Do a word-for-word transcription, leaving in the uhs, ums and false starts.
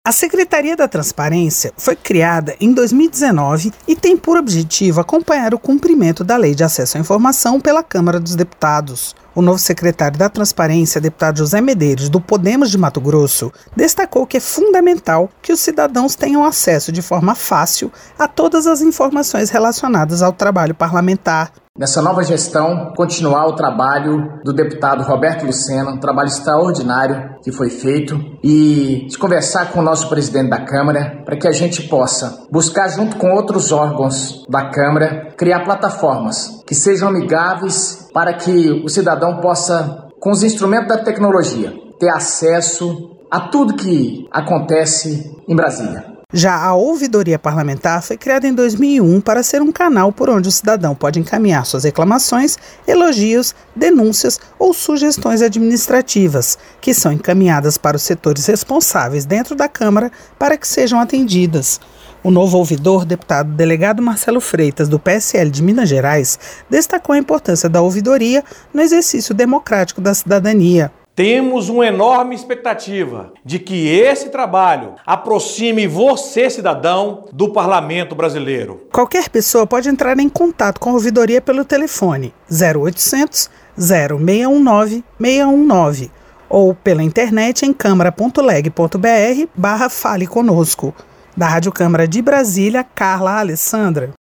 A Secretaria da Transparência foi criada em dois mil e dezenove e tem por objetivo acompanhar o cumprimento da Lei de Acesso à Informação pela Câmara dos Deputados. O novo secretário da Transparência, deputado José Medeiros, do Podemos de Mato Grosso, destacou que é fundamental que os cidadãos tenham acesso de forma fácil a todas as informações relacionadas ao trabalho parlamentar. Nessa nova gestão, continuar o trabalho do deputado Roberto Lucena, um trabalho extraordinário que foi feito, e de conversar com o nosso presidente da Câmara para que a gente possa buscar, junto com outros órgãos da Câmara, criar plataformas que sejam amigáveis para que o cidadão possa, com os instrumentos da tecnologia, ter acesso a tudo que acontece em Brasília. Já a Ouvidoria Parlamentar foi criada em dois mil e um para ser um canal por onde o cidadão pode encaminhar suas reclamações, elogios, denúncias ou sugestões administrativas, que são encaminhadas para os setores responsáveis dentro da Câmara para que sejam atendidas. O novo ouvidor, deputado delegado Marcelo Freitas, do P S L de Minas Gerais, destacou a importância da ouvidoria no exercício democrático da cidadania. Temos uma enorme expectativa de que esse trabalho aproxime você, cidadão, do Parlamento brasileiro. Qualquer pessoa pode entrar em contato com a ouvidoria pelo telefone zero oitocentos, zero seis um nove, seis um nove ou pela internet em câmara ponto leg ponto br barra fale conosco. Da Rádio Câmara de Brasília, Carla Alessandra.